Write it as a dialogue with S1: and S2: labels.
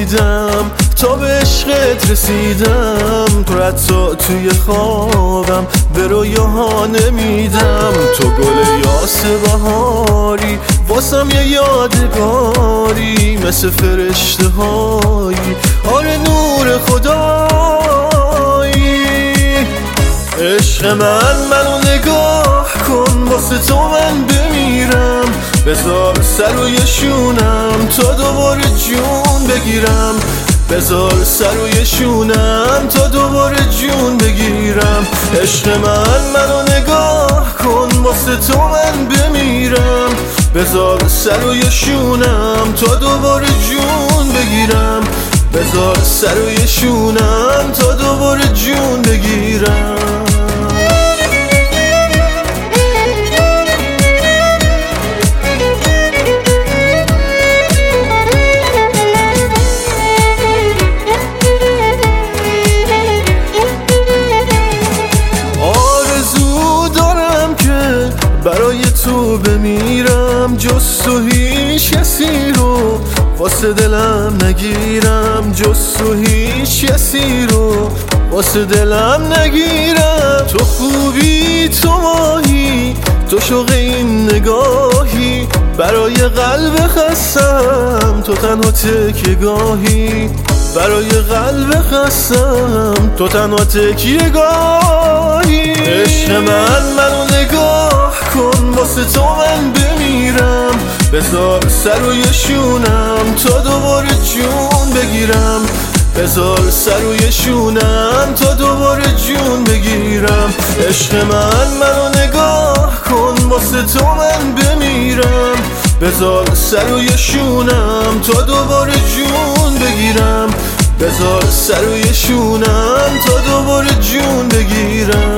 S1: امیدم تا به عشقت رسیدم، تو حتی توی خوابم به رویاها نمیدم. تو گل یاس بهاری واسم یه یادگاری، مثل فرشته هایی آره نور خدایی. عشق منو نگاه کن، واسه تو من بمیرم، بذار سر روی شونم تا دوباره جون بگیرم، بذار سر روی شونم تا دوباره جون بگیرم. عشق منو نگاه کن، واسه تو من بمیرم، بذار سر روی شونم تا دوباره جون بگیرم، بذار سر روی شونم تا دوباره جون بگیرم. برای تو بمیرم، جز تو هیچ کسی رو واسه دلم نگیرم، جز تو هیچ کسی رو واسه دلم نگیرم. تو خوبی تو ماهی، تو شوق این نگاهی، برای قلب خستم تو تنها تکیه‌گاهی، برای قلب خستم تو تنها تکیه‌گاهی. عشق منو نگاه کن، واسه تو من بمیرم، بذار سر روی شونم تا دوباره جون بگیرم، بذار سر روی شونم تا دوباره جون بگیرم. عشق منو نگاه کن، واسه تو من بمیرم، بذار سر روی شونم تا دوباره جون بگیرم، بذار سر روی شونم تا دوباره جون بگیرم.